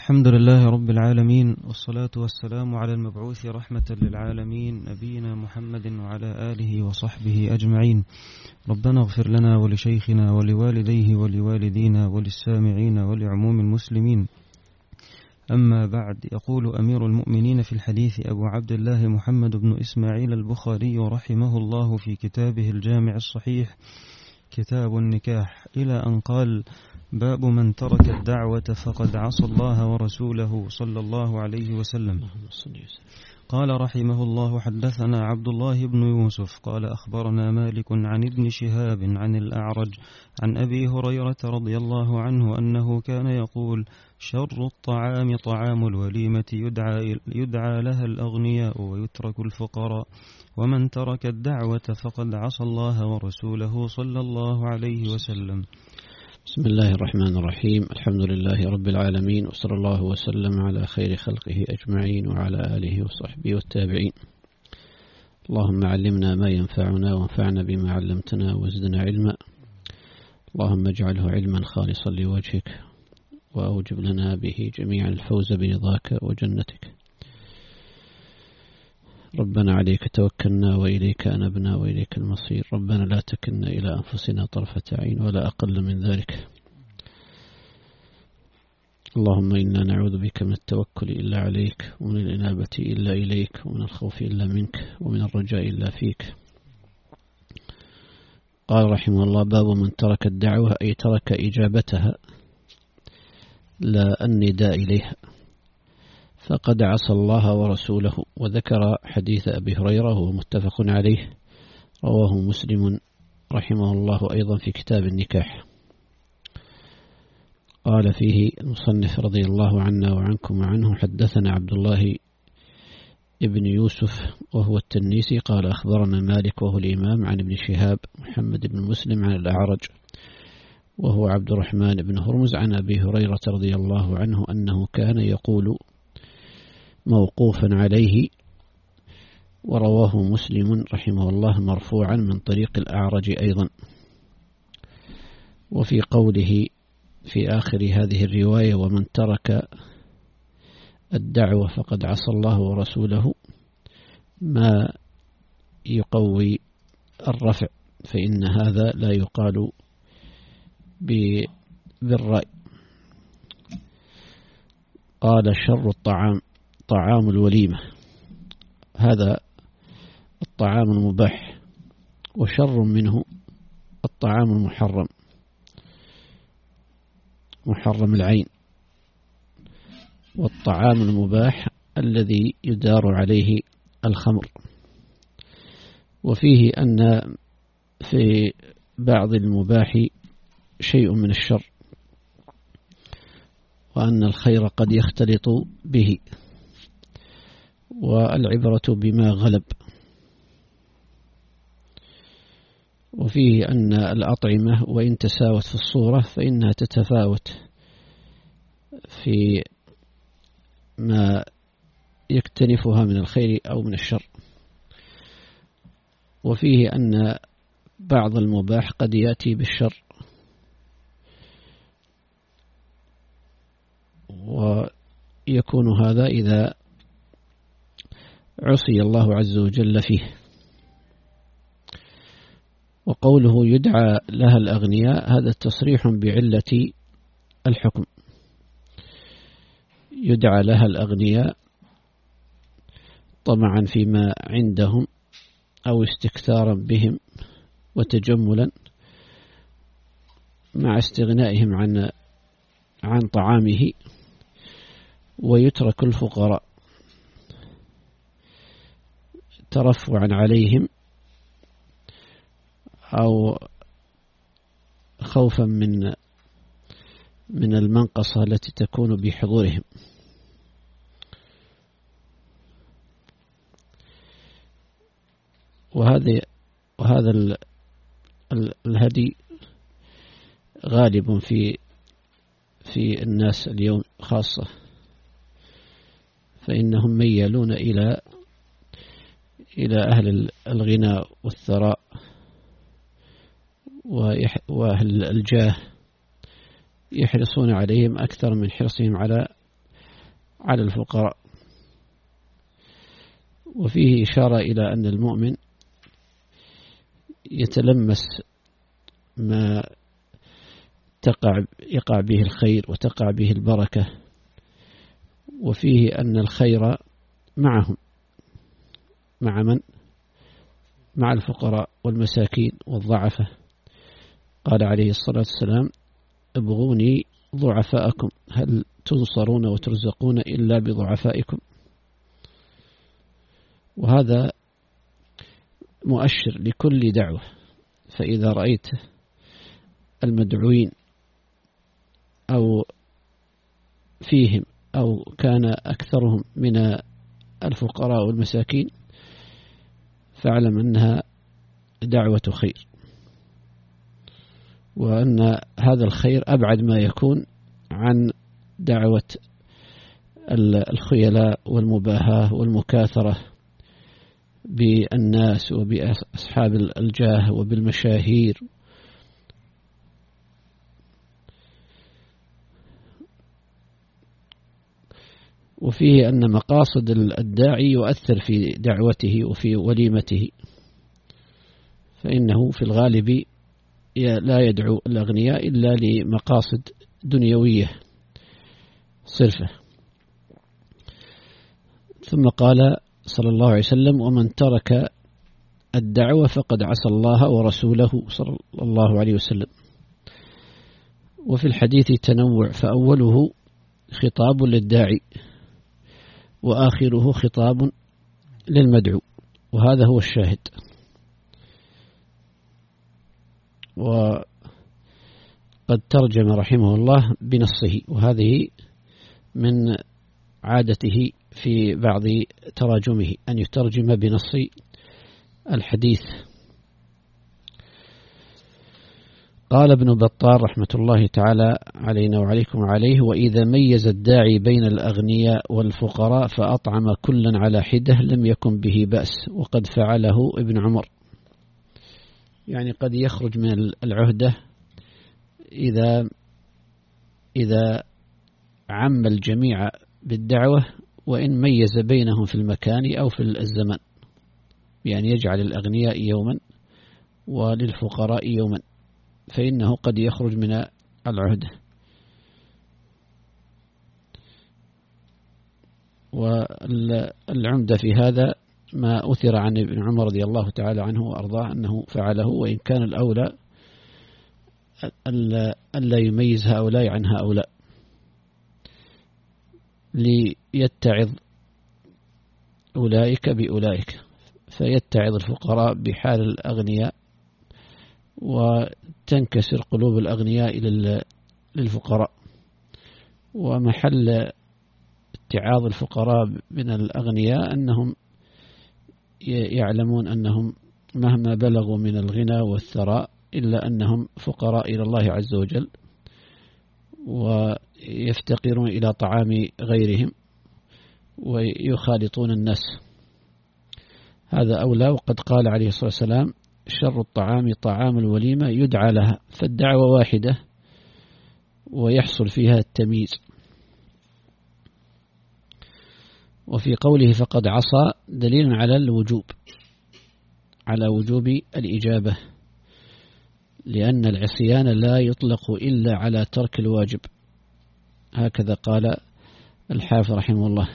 الحمد لله رب العالمين، والصلاة والسلام على المبعوث رحمة للعالمين نبينا محمد وعلى آله وصحبه أجمعين. ربنا اغفر لنا ولشيخنا ولوالديه ولوالدينا وللسامعين ولعموم المسلمين. أما بعد، يقول أمير المؤمنين في الحديث أبو عبد الله محمد بن إسماعيل البخاري رحمه الله في كتابه الجامع الصحيح كتاب النكاح، إلى أن قال: باب من ترك الدعوة فقد عصى الله ورسوله صلى الله عليه وسلم. قال رحمه الله: حدثنا عبد الله بن يوسف قال أخبرنا مالك عن ابن شهاب عن الأعرج عن أبي هريرة رضي الله عنه أنه كان يقول: شر الطعام طعام الوليمة يدعى لها الأغنياء ويترك الفقراء، ومن ترك الدعوة فقد عصى الله ورسوله صلى الله عليه وسلم. بسم الله الرحمن الرحيم. الحمد لله رب العالمين، وصلى الله وسلم على خير خلقه أجمعين وعلى آله وصحبه والتابعين. اللهم علمنا ما ينفعنا وانفعنا بما علمتنا وزدنا علما. اللهم اجعله علما خالصا لوجهك، وأوجب لنا به جميعا الفوز برضاك وجنتك. ربنا عليك توكلنا وإليك أنبنا وإليك المصير. ربنا لا تكلنا إلى أنفسنا طرفة عين ولا أقل من ذلك. اللهم إنا نعوذ بك من التوكل إلا عليك، ومن الإنابة إلا إليك، ومن الخوف إلا منك، ومن الرجاء إلا فيك. قال رحمه الله: باب من ترك الدعوة، أي ترك إجابتها لا النداء إليها، فقد عصى الله ورسوله. وذكر حديث أبي هريرة وهو متفق عليه، رواه مسلم رحمه الله أيضا في كتاب النكاح. قال فيه المصنف رضي الله عنا وعنكم وعنه: حدثنا عبد الله ابن يوسف وهو التنيسي قال أخبرنا مالك وهو الإمام عن ابن شهاب محمد بن مسلم عن الأعرج وهو عبد الرحمن بن هرمز عن أبي هريرة رضي الله عنه أنه كان يقول موقوفا عليه، ورواه مسلم رحمه الله مرفوعا من طريق الأعرج أيضا. وفي قوله في آخر هذه الرواية: ومن ترك الدعوة فقد عصى الله ورسوله، ما يقوي الرفع، فإن هذا لا يقال بالرأي. قال: شر الطعام طعام الوليمة، هذا الطعام المباح، وشر منه الطعام المحرم محرم العين، والطعام المباح الذي يدار عليه الخمر. وفيه أن في بعض المباح شيء من الشر، وأن الخير قد يختلط به، والعبرة بما غلب. وفيه أن الأطعمة وإن تساوت في الصورة فإنها تتفاوت في ما يكتنفها من الخير أو من الشر. وفيه أن بعض المباح قد يأتي بالشر، ويكون هذا إذا عصي الله عز وجل فيه. وقوله يدعى لها الأغنياء، هذا تصريح بعلة الحكم. يدعى لها الأغنياء طمعا فيما عندهم أو استكثارا بهم وتجملا مع استغنائهم عن طعامه، ويترك الفقراء ترفعا عليهم أو خوفا من المنقصة التي تكون بحضورهم. وهذا الهدي غالب في الناس اليوم خاصة، فإنهم ميالون إلى أهل الغنى والثراء وأهل الجاه، يحرصون عليهم أكثر من حرصهم على على الفقراء. وفيه إشارة إلى أن المؤمن يتلمس ما يقع به الخير وتقع به البركة، وفيه أن الخير معهم، مع من؟ مع الفقراء والمساكين والضعفة. قال عليه الصلاة والسلام: ابغوني ضعفاءكم، هل تنصرون وترزقون إلا بضعفائكم؟ وهذا مؤشر لكل دعوة. فإذا رأيت المدعوين أو فيهم أو كان أكثرهم من الفقراء والمساكين فاعلم أنها دعوة خير، وأن هذا الخير أبعد ما يكون عن دعوة الخيلاء والمباهاة والمكاثرة بالناس وبأصحاب الجاه وبالمشاهير. وفيه أن مقاصد الداعي يؤثر في دعوته وفي وليمته، فإنه في الغالب لا يدعو الأغنياء إلا لمقاصد دنيوية صرفة. ثم قال صلى الله عليه وسلم: ومن ترك الدعوة فقد عصى الله ورسوله صلى الله عليه وسلم. وفي الحديث تنوع، فأوله خطاب للداعي وآخره خطاب للمدعو، وهذا هو الشاهد. وقد ترجم رحمه الله بنصه، وهذه من عادته في بعض تراجمه أن يترجم بنص الحديث. قال ابن بطال رحمة الله تعالى علينا وعليكم عليه: وإذا ميز الداعي بين الأغنياء والفقراء فأطعم كلا على حدة لم يكن به بأس، وقد فعله ابن عمر. يعني قد يخرج من العهدة إذا عم الجميع بالدعوة، وإن ميز بينهم في المكان أو في الزمان، يعني يجعل الأغنياء يوما وللفقراء يوما، فإنه قد يخرج من العهدة. والعمدة في هذا ما أثر عن ابن عمر رضي الله تعالى عنه وأرضاه أنه فعله، وإن كان الأولى ألا يميز هؤلاء عن هؤلاء ليتعظ أولئك بأولئك، فيتعظ الفقراء بحال الأغنياء وتنكسر قلوب الأغنياء للفقراء. ومحل اتعاظ الفقراء من الأغنياء أنهم يعلمون أنهم مهما بلغوا من الغنى والثراء إلا أنهم فقراء إلى الله عز وجل، ويفتقرون إلى طعام غيرهم ويخالطون الناس. هذا أولى. وقد قال عليه الصلاة والسلام: شر الطعام طعام الوليمة يدعى لها، فالدعوة واحدة ويحصل فيها التمييز. وفي قوله فقد عصى دليل على الوجوب، على وجوب الإجابة، لأن العصيان لا يطلق إلا على ترك الواجب، هكذا قال الحافظ رحمه الله.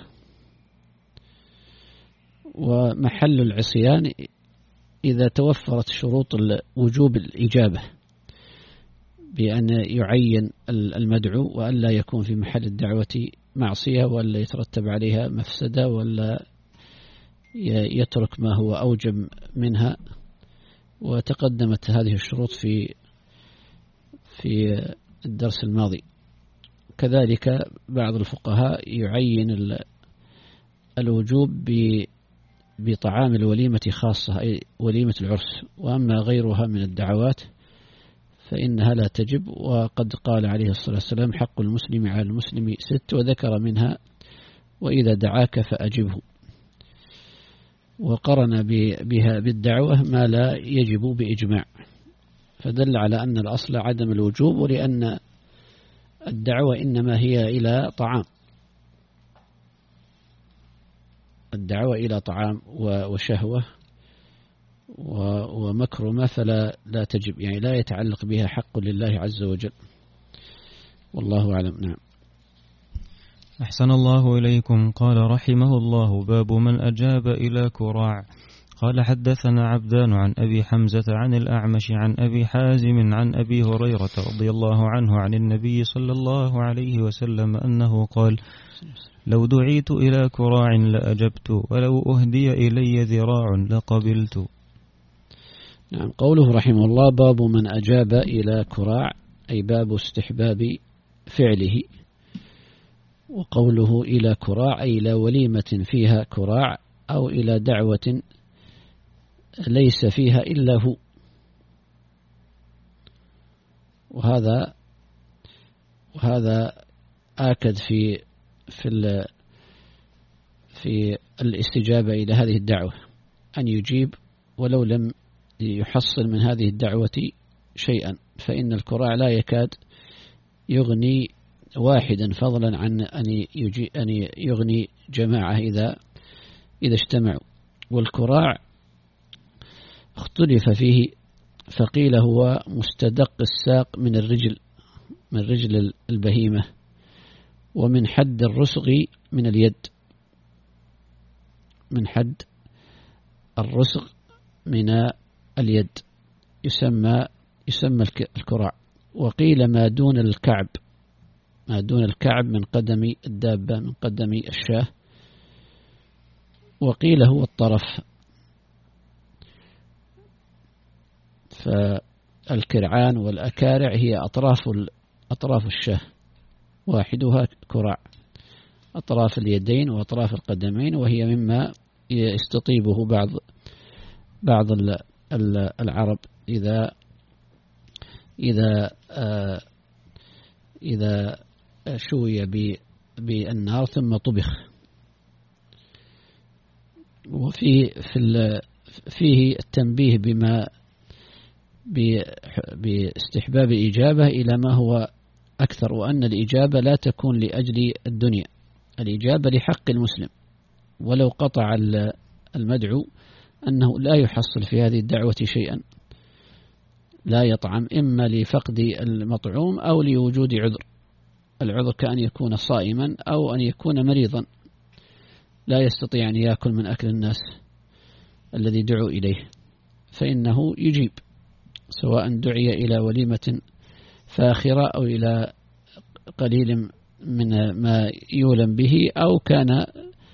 ومحل العصيان إذا توفرت شروط وجوب الإجابة، بأن يعين المدعو وأن لا يكون في محل الدعوة معصية، ولا يترتب عليها مفسدة، ولا يترك ما هو أوجب منها. وتقدمت هذه الشروط في الدرس الماضي. كذلك بعض الفقهاء يعين الوجوب بطعام الوليمة خاصة، أي وليمة العرس، وأما غيرها من الدعوات فإنها لا تجب. وقد قال عليه الصلاة والسلام: حق المسلم على المسلم 6، وذكر منها: وإذا دعاك فأجبه. وقرن بها بالدعوة ما لا يجب بإجماع، فدل على أن الأصل عدم الوجوب، ولأن الدعوة إنما هي إلى طعام، الدعوة إلى طعام وشهوة ومكرمة فلا تجب، يعني لا يتعلق بها حق لله عز وجل، والله أعلم. نعم. أحسن الله إليكم. قال رحمه الله: باب من أجاب إلى كراع. قال حدثنا عبدان عن أبي حمزة عن الأعمش عن أبي حازم عن أبي هريرة رضي الله عنه عن النبي صلى الله عليه وسلم أنه قال: لو دعيت إلى كراع لأجبت، ولو أهدي إلي ذراع لقبلت. نعم. قوله رحمه الله: باب من أجاب إلى كراع، أي باب استحباب فعله. وقوله إلى كراع أي إلى وليمة فيها كراع، أو إلى دعوة ليس فيها إلا هو. وهذا آكد في الاستجابة إلى هذه الدعوة، أن يجيب ولو لم يحصل من هذه الدعوة شيئا، فإن الكراع لا يكاد يغني واحدا، فضلا عن أن يغني جماعة إذا اجتمعوا. والكراع اختلف فيه، فقيل هو مستدق الساق من رجل البهيمة، ومن حد الرسغ من اليد، من حد الرسغ من اليد يسمى الكراع. وقيل ما دون الكعب من قدم الدابة، من قدم الشاة. وقيل هو الطرف. فالكرعان والأكارع هي أطراف الشاة، واحدها كراع، أطراف اليدين وأطراف القدمين، وهي مما يستطيبه بعض العرب إذا شوي بالنار ثم طبخ. فيه التنبيه باستحباب الإجابة إلى ما هو أكثر، وأن الإجابة لا تكون لأجل الدنيا، الإجابة لحق المسلم، ولو قطع المدعو أنه لا يحصل في هذه الدعوة شيئا، لا يطعم، إما لفقد المطعوم أو لوجود عذر. العذر كأن يكون صائما أو أن يكون مريضا لا يستطيع أن يأكل من أكل الناس الذي دعوا إليه، فإنه يجيب، سواء دعي إلى وليمة فاخرة أو إلى قليل من ما يولم به، أو كان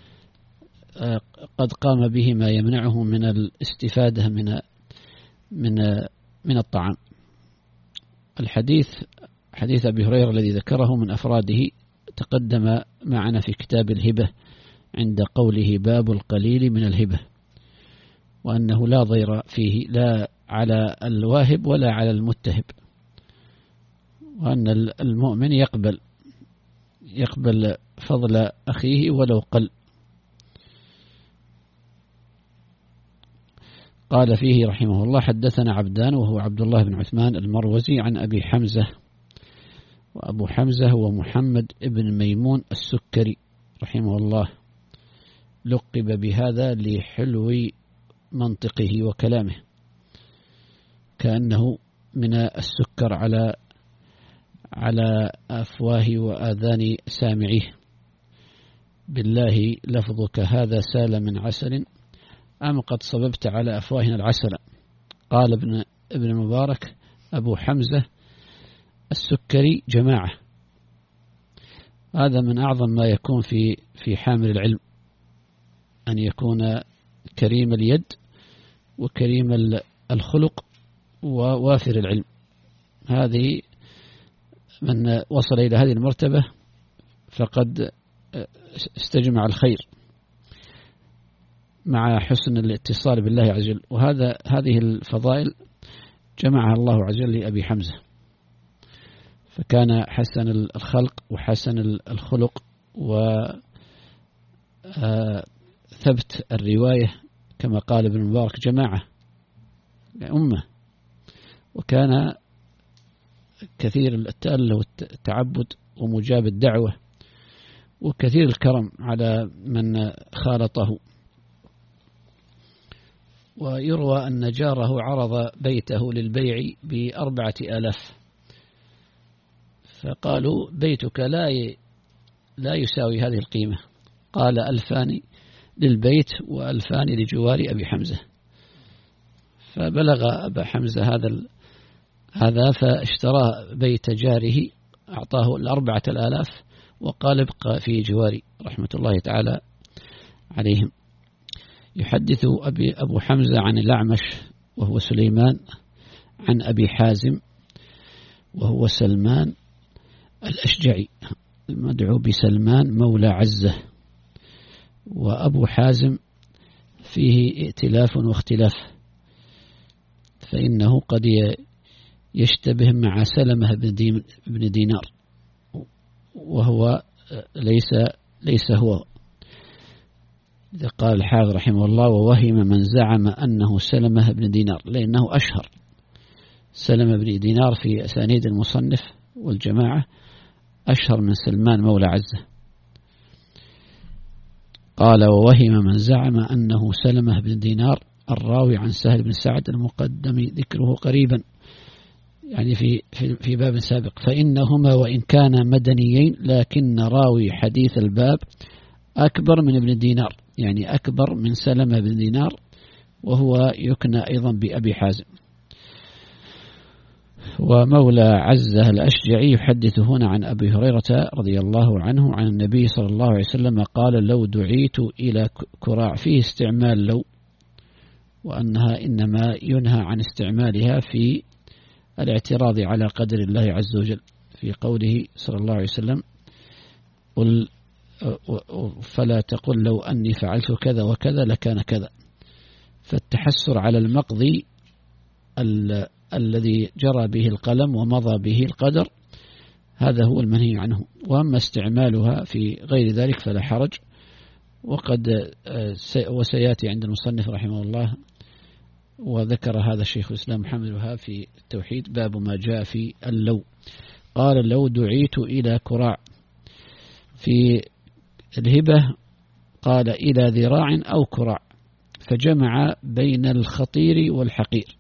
قد قام به ما يمنعه من الاستفادة من الطعام. حديث أبي هريرة الذي ذكره من أفراده تقدم معنا في كتاب الهبة عند قوله: باب القليل من الهبة، وأنه لا ضير فيه لا على الواهب ولا على المتهب، وأن المؤمن يقبل فضل أخيه ولو قل. قال فيه رحمه الله: حدثنا عبدان وهو عبد الله بن عثمان المروزي عن أبي حمزة، وأبو حمزة هو محمد ابن ميمون السكري رحمه الله، لقب بهذا لحلو منطقه وكلامه، كأنه من السكر على أفواه وآذان سامعيه. بالله لفظك هذا سال من عسل، أم قد صببت على أفواهنا العسل. قال ابن المبارك: أبو حمزة السكري جماعة. هذا من أعظم ما يكون في حامل العلم، أن يكون كريم اليد وكريم الخلق ووافر العلم. هذه من وصل إلى هذه المرتبة فقد استجمع الخير مع حسن الاتصال بالله عز وجل. هذه الفضائل جمعها الله عز وجل لأبي حمزة، فكان حسن الخلق وحسن الخلق وثبت الرواية، كما قال ابن المبارك: جماعة أمة. وكان كثير التأله والتعبد ومجاب الدعوة، وكثير الكرم على من خالطه. ويروى أن جاره عرض بيته للبيع ب4,000، فقالوا بيتك لا يساوي هذه القيمة. قال 2,000 للبيت و2,000 لجوار أبي حمزة. فبلغ أبا حمزة هذا فاشترى بيت جاره، أعطاه 4,000 وقال ابقى في جواري، رحمة الله تعالى عليهم. يحدث أبو حمزة عن الأعمش وهو سليمان، عن أبي حازم وهو سلمان الأشجعي المدعو بسلمان مولى عزة. وأبو حازم فيه ائتلاف واختلاف، فإنه قد يشتبه مع سلمة بن دينار، وهو ليس هو. إذا قال الحافظ رحمه الله ووهم من زعم أنه سلمة بن دينار، لأنه أشهر. سلمة بن دينار في أسانيد المصنف والجماعة أشهر من سلمان مولى عزة. قال ووهم من زعم أنه سلمة بن دينار الراوي عن سهل بن سعد المقدم ذكره قريبا، يعني في باب سابق، فإنهما وإن كانا مدنيين لكن راوي حديث الباب أكبر من ابن دينار، يعني أكبر من سلمة بن دينار، وهو يكنى أيضا بأبي حازم. ومولى عزة الأشجعي يحدث هنا عن أبي هريرة رضي الله عنه عن النبي صلى الله عليه وسلم قال لو دعيت إلى كراع، فيه استعمال لو، وأنها إنما ينهى عن استعمالها في الاعتراض على قدر الله عز وجل، في قوله صلى الله عليه وسلم قل فلا تقل لو أني فعلت كذا وكذا لكان كذا. فالتحسر على المقضي الذي جرى به القلم ومضى به القدر، هذا هو المنهي عنه. وأما استعمالها في غير ذلك فلا حرج. وسيأتي عند المصنف رحمه الله، وذكر هذا الشيخ الإسلام محمد الوهاب في التوحيد باب ما جاء في اللو. قال لو دعيت إلى كراع. في الهبة قال إلى ذراع أو كراع، فجمع بين الخطير والحقير.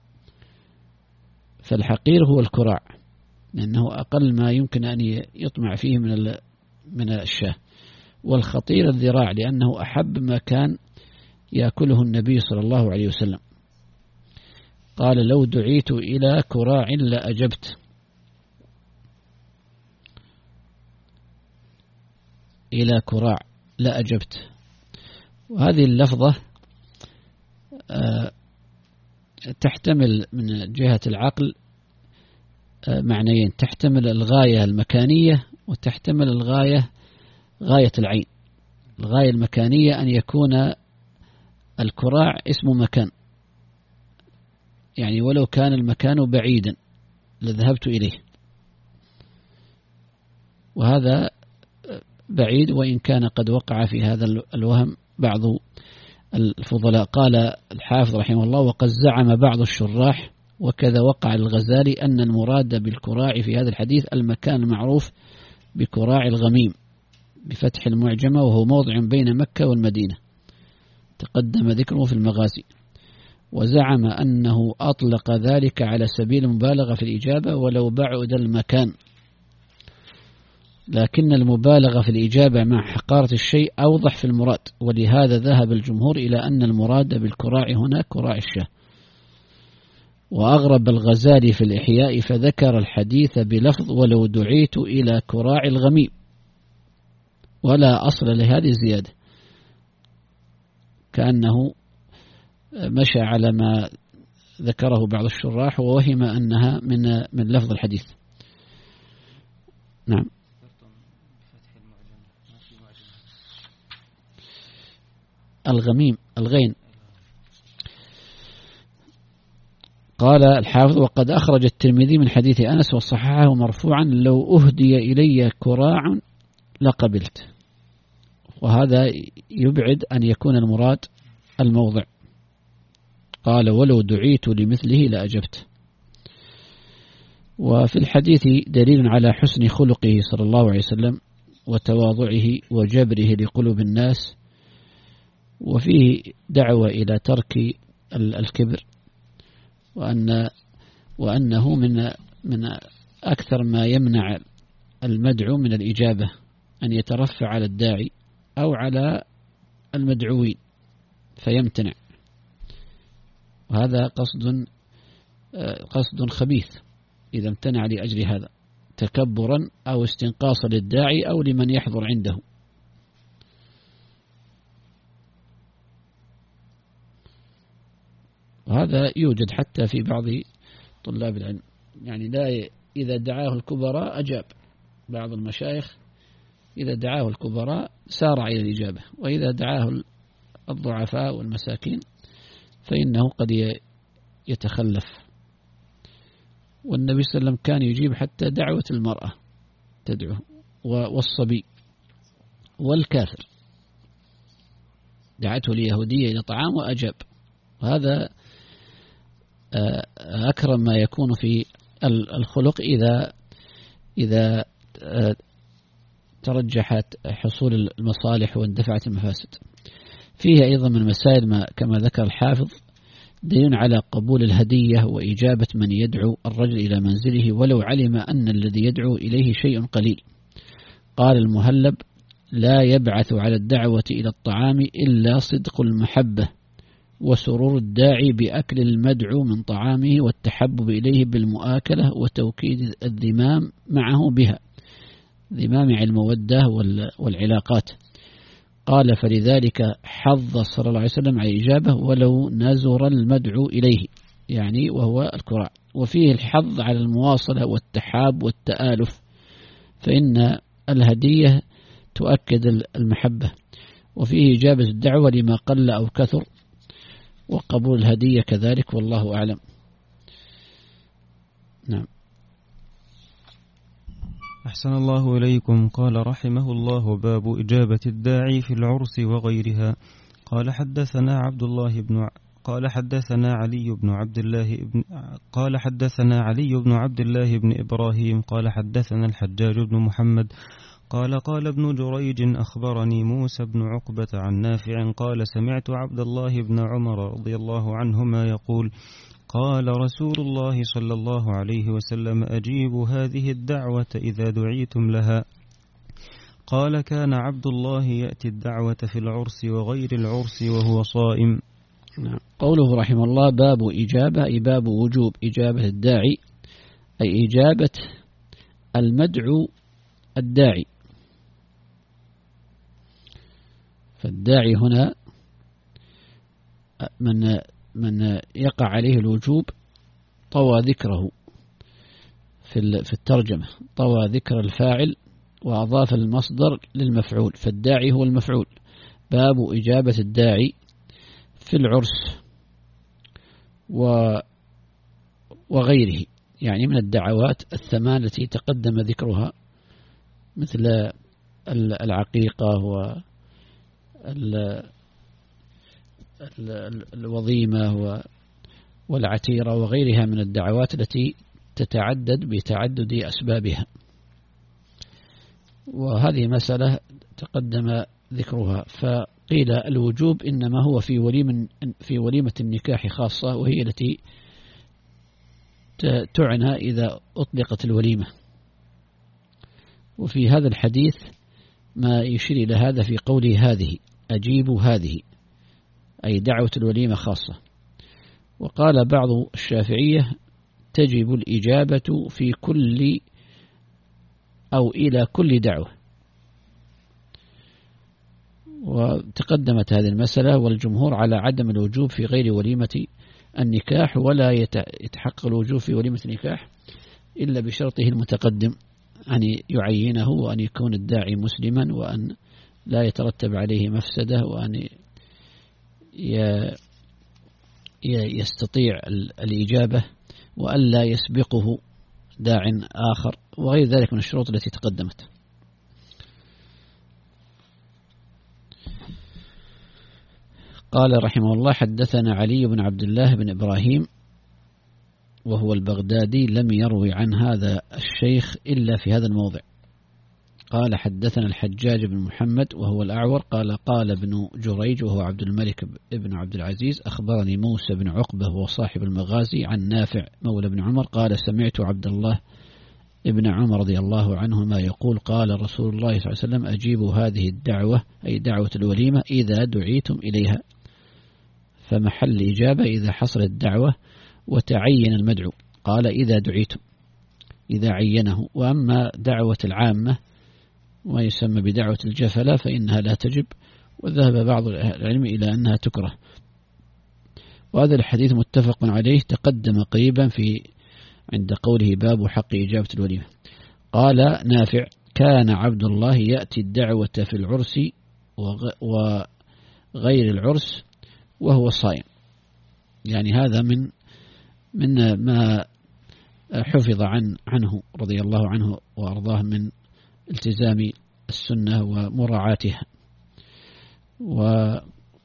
فالحقير هو الكراع، لأنه أقل ما يمكن أن يطمع فيه من الشاه، والخطير الذراع لأنه أحب ما كان يأكله النبي صلى الله عليه وسلم. قال لو دعيت إلى كراع لأجبت. إلى كراع لأجبت. وهذه اللفظة تحتمل من جهة العقل معنيين، تحتمل الغاية المكانية وتحتمل غاية العين. الغاية المكانية أن يكون الكراع اسم مكان، يعني ولو كان المكان بعيدا لذهبت إليه، وهذا بعيد وإن كان قد وقع في هذا الوهم بعض الفضلاء. قال الحافظ رحمه الله وقد زعم بعض الشراح وكذا وقع الغزالي أن المراد بالكراع في هذا الحديث المكان المعروف بكراع الغميم بفتح المعجمة، وهو موضع بين مكة والمدينة تقدم ذكره في المغازي. وزعم أنه أطلق ذلك على سبيل المبالغة في الإجابة ولو بعد المكان، لكن المبالغة في الإجابة مع حقارة الشيء أوضح في المراد، ولهذا ذهب الجمهور إلى أن المراد بالكراع هنا كراع الشاه. وأغرب الغزالي في الإحياء فذكر الحديث بلفظ ولو دعيت إلى كراع الغميم، ولا أصل لهذه الزيادة، كأنه مشى على ما ذكره بعض الشراح ووهم أنها من لفظ الحديث. نعم. الغميم الغين. قال الحافظ وقد أخرج الترمذي من حديث أنس وصححه مرفوعا لو أهدي إلي كراع لقبلت. وهذا يبعد أن يكون المراد الموضع. قال ولو دعيت لمثله لأجبت. وفي الحديث دليل على حسن خلقه صلى الله عليه وسلم وتواضعه وجبره لقلوب الناس، وفيه دعوة إلى ترك الكبر، وأنه من أكثر ما يمنع المدعو من الإجابة أن يترفع على الداعي أو على المدعوين فيمتنع، وهذا قصد خبيث إذا امتنع لأجل هذا تكبرا أو استنقاصا للداعي أو لمن يحضر عنده. وهذا يوجد حتى في بعض طلاب العلم، يعني لا إذا دعاه الكبراء أجاب، بعض المشايخ إذا دعاه الكبراء سارع إلى الإجابة، وإذا دعاه الضعفاء والمساكين فإنه قد يتخلف. والنبي صلى الله عليه وسلم كان يجيب حتى دعوة المرأة تدعوه والصبي والكافر، دعته اليهودية إلى طعام وأجاب. وهذا أكرم ما يكون في الخلق إذا ترجحت حصول المصالح واندفعت المفاسد. فيه أيضا من المسائل ما كما ذكر الحافظ دليل على قبول الهدية وإجابة من يدعو الرجل إلى منزله ولو علم أن الذي يدعو إليه شيء قليل. قال المهلب: لا يبعث على الدعوة إلى الطعام إلا صدق المحبة وسرور الداعي بأكل المدعو من طعامه والتحبب إليه بالمؤاكلة وتوكيد الذمام معه بها، ذمام المودة والعلاقات. قال: فلذلك حظ صلى الله عليه وسلم على الإجابة ولو نزر المدعو إليه، يعني وهو الكراع. وفيه الحظ على المواصلة والتحاب والتآلف، فإن الهدية تؤكد المحبة. وفيه إجابة الدعوة لما قل أو كثر، وقبول الهدية كذلك، والله أعلم. نعم. أحسن الله إليكم. قال رحمه الله: باب إجابة الداعي في العرس وغيرها. قال حدثنا علي بن عبد الله بن إبراهيم قال حدثنا الحجاج بن محمد قال ابن جريج أخبرني موسى بن عقبة عن نافع قال سمعت عبد الله بن عمر رضي الله عنهما يقول: قال رسول الله صلى الله عليه وسلم: أجيبوا هذه الدعوة إذا دعيتم لها. قال: كان عبد الله يأتي الدعوة في العرس وغير العرس وهو صائم. قوله رحمه الله: باب إجابة، أي باب وجوب إجابة الداعي، أي إجابة المدعو الداعي. فالداعي هنا من يقع عليه الوجوب طوى ذكره في الترجمة، طوى ذكر الفاعل وأضاف المصدر للمفعول، فالداعي هو المفعول. باب إجابة الداعي في العرس وغيره، يعني من الدعوات الثمان التي تقدم ذكرها، مثل العقيقة والوظيمة والعتيرة وغيرها من الدعوات التي تتعدد بتعدد أسبابها. وهذه مسألة تقدم ذكرها. فقيل الوجوب إنما هو في وليمة النكاح خاصة، وهي التي تعنى إذا أطلقت الوليمة. وفي هذا الحديث ما يشير إلى هذا في قوله: هذه أجيبوا هذه، أي دعوة الوليمة خاصة. وقال بعض الشافعية: تجب الإجابة في كل أو إلى كل دعوة. وتقدمت هذه المسألة، والجمهور على عدم الوجوب في غير وليمة النكاح، ولا يتحقق الوجوب في وليمة النكاح إلا بشرطه المتقدم، أن يعينه، وأن يكون الداعي مسلما، وأن لا يترتب عليه مفسدة، وأن يستطيع الإجابة، وأن لا يسبقه داع آخر، وغير ذلك من الشروط التي تقدمت. قال رحمه الله: حدثنا علي بن عبد الله بن إبراهيم وهو البغدادي، لم يروي عن هذا الشيخ إلا في هذا الموضع. قال حدثنا الحجاج بن محمد وهو الأعور قال ابن جريج وهو عبد الملك ابن عبد العزيز أخبرني موسى بن عقبة وهو صاحب المغازي عن نافع مولى بن عمر قال سمعت عبد الله ابن عمر رضي الله عنهما يقول قال رسول الله صلى الله عليه وسلم أجيبوا هذه الدعوة أي دعوة الوليمة إذا دعيتم إليها، فمحل إجابة إذا حصل الدعوة وتعين المدعو. قال إذا دعيتم إذا عينه. وأما دعوة العامة وما يسمى بدعوة الجفلة فإنها لا تجب، وذهب بعض العلم إلى أنها تكره. وهذا الحديث متفق عليه تقدم قريبا عند قوله باب حق إجابة الوليمة. قال نافع كان عبد الله يأتي الدعوة في العرس وغير العرس وهو صائم. يعني هذا من ما حفظ عنه رضي الله عنه وأرضاه من التزام السنة ومراعاتها. وقد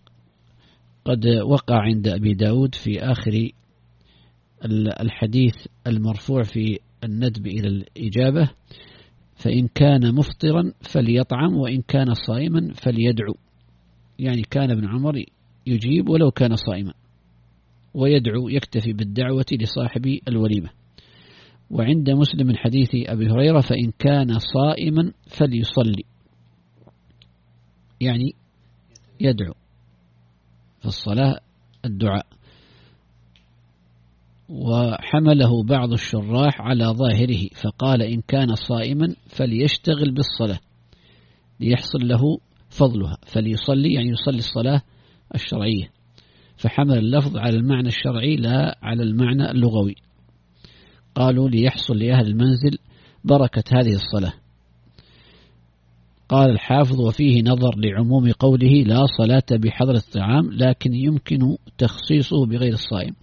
وقع عند أبي داود في آخر الحديث المرفوع في الندب إلى الإجابة فإن كان مفطرا فليطعم وإن كان صائما فليدعو. يعني كان ابن عمر يجيب ولو كان صائما ويدعو يكتفي بالدعوة لصاحب الوليمة. وعند مسلم من حديث أبي هريرة فإن كان صائما فليصلي، يعني يدعو في الصلاة الدعاء. وحمله بعض الشراح على ظاهره فقال إن كان صائما فليشتغل بالصلاة ليحصل له فضلها، فليصلي يعني يصلي الصلاة الشرعية، فحمل اللفظ على المعنى الشرعي لا على المعنى اللغوي. قالوا ليحصل لأهل المنزل بركة هذه الصلاة. قال الحافظ وفيه نظر لعموم قوله لا صلاة بحضر الطعام لكن يمكن تخصيصه بغير الصائم.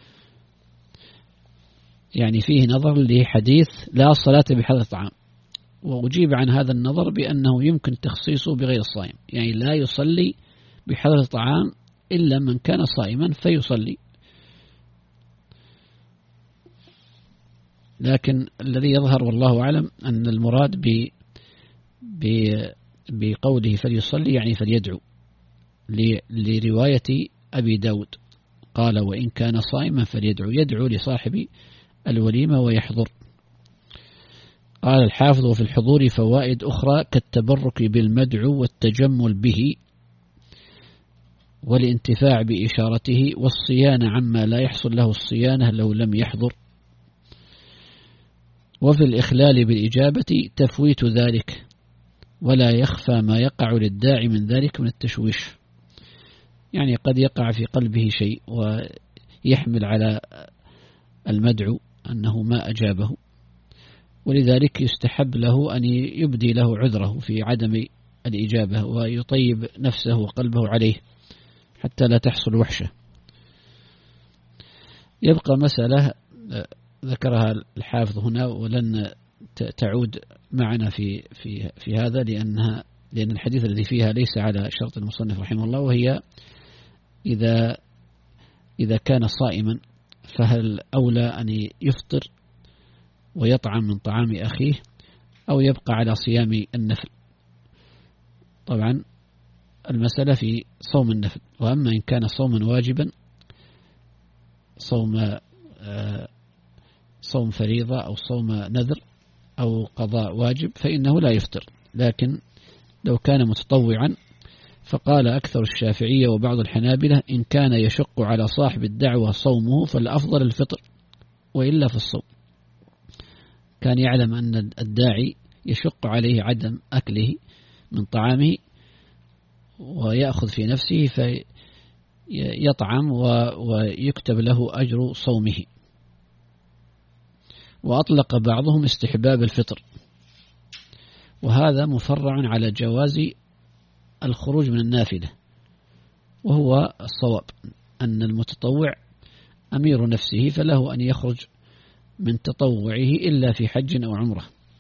يعني فيه نظر لحديث لا صلاة بحضر الطعام، وأجيب عن هذا النظر بأنه يمكن تخصيصه بغير الصائم، يعني لا يصلي بحضر الطعام إلا من كان صائما فيصلي. لكن الذي يظهر والله أعلم أن المراد بقوله فليصلي يعني فليدعو، لرواية أبي داود قال وإن كان صائما فليدعو، يدعو لصاحب الوليمة ويحضر. قال الحافظ وفي الحضور فوائد أخرى كالتبرك بالمدعو والتجمل به والانتفاع بإشارته والصيانة عما لا يحصل له الصيانة لو لم يحضر. وفي الإخلال بالإجابة تفويت ذلك ولا يخفى ما يقع للداعي من ذلك من التشويش، يعني قد يقع في قلبه شيء ويحمل على المدعو أنه ما أجابه، ولذلك يستحب له أن يبدي له عذره في عدم الإجابة ويطيب نفسه وقلبه عليه حتى لا تحصل وحشة. يبقى مسألة ذكرها الحافظ هنا ولن تعود معنا في هذا لأن الحديث الذي فيها ليس على شرط المصنف رحمه الله، وهي إذا كان صائما فهل أولى أن يفطر ويطعم من طعام أخيه أو يبقى على صيام النفل؟ طبعا المسألة في صوم النفل. وأما إن كان صوما واجبا صوم فريضة أو صوم نذر أو قضاء واجب فإنه لا يفطر. لكن لو كان متطوعا فقال أكثر الشافعية وبعض الحنابلة إن كان يشق على صاحب الدعوة صومه فالأفضل الفطر وإلا في الصوم. كان يعلم أن الداعي يشق عليه عدم أكله من طعامه ويأخذ في نفسه فيطعم ويكتب له أجر صومه. وأطلق بعضهم استحباب الفطر، وهذا مفرع على جواز الخروج من النافلة، وهو الصواب أن المتطوع أمير نفسه فله أن يخرج من تطوعه إلا في حج أو عمرة.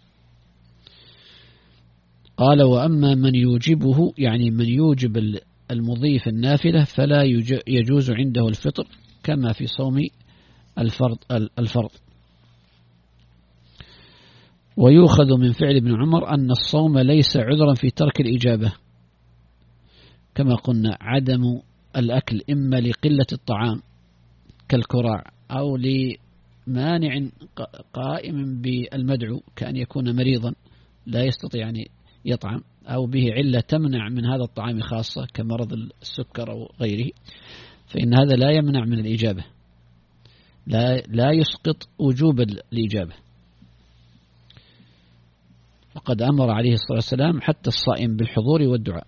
قال وأما من يوجبه يعني من يوجب المضيف النافلة فلا يجوز عنده الفطر كما في صوم الفرض. ويؤخذ من فعل ابن عمر أن الصوم ليس عذرا في ترك الإجابة، كما قلنا عدم الأكل إما لقلة الطعام كالكراع أو لمانع قائم بالمدعو كأن يكون مريضا لا يستطيع أن يطعم، أو به علة تمنع من هذا الطعام خاصة كمرض السكر أو غيره، فإن هذا لا يمنع من الإجابة، لا يسقط وجوب الإجابة. وقد أمر عليه الصلاة والسلام حتى الصائم بالحضور والدعاء.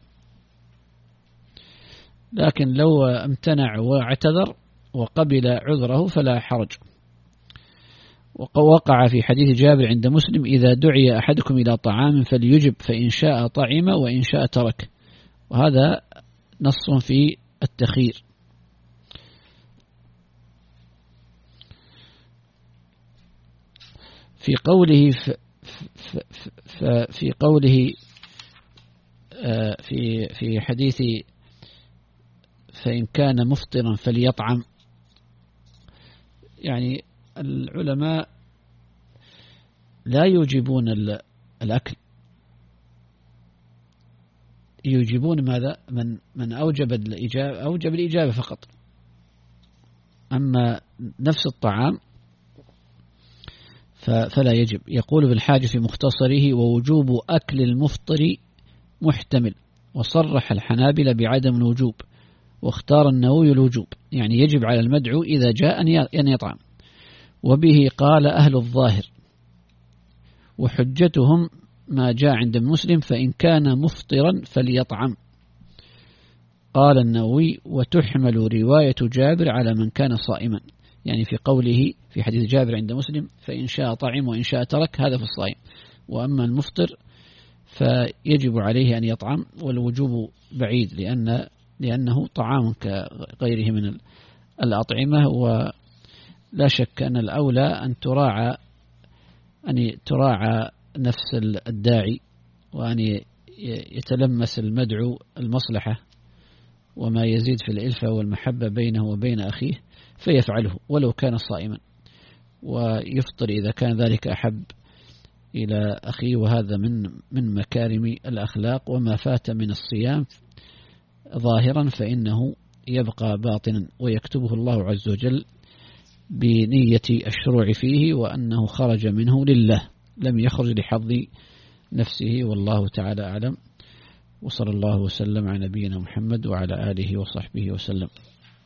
لكن لو امتنع واعتذر وقبل عذره فلا حرج. وقع في حديث جابر عند مسلم: إذا دعي أحدكم إلى طعام فليجب، فإن شاء طعم وإن شاء ترك. وهذا نص في التخيير. في قوله في حديث فإن كان مفطرا فليطعم، يعني العلماء لا يوجبون الأكل، يوجبون ماذا؟ من أوجب الإجابة أوجب الإجابة فقط. أما نفس الطعام فلا يجب. يقول ابن حاجب في مختصره: ووجوب أكل المفطر محتمل. وصرح الحنابلة بعدم الوجوب، واختار النووي الوجوب، يعني يجب على المدعو إذا جاء أن يطعم. وبه قال أهل الظاهر، وحجتهم ما جاء عند مسلم: فإن كان مفطرا فليطعم. قال النووي: وتحمل رواية جابر على من كان صائما، يعني في قوله في حديث جابر عند مسلم: فإن شاء طعم وإن شاء ترك، هذا في الصائم. وأما المفطر فيجب عليه أن يطعم، والوجوب بعيد لأنه طعام كغيره من الأطعمة. ولا شك أن الأولى أن تراعى نفس الداعي، وأن يتلمس المدعو المصلحة وما يزيد في الإلفة والمحبة بينه وبين أخيه فيفعله ولو كان صائما، ويفطر إذا كان ذلك أحب إلى أخيه. وهذا من مكارم الأخلاق. وما فات من الصيام ظاهرا فإنه يبقى باطنا، ويكتبه الله عز وجل بنية الشروع فيه، وأنه خرج منه لله لم يخرج لحظ نفسه. والله تعالى أعلم، وصلى الله وسلم على نبينا محمد وعلى آله وصحبه وسلم.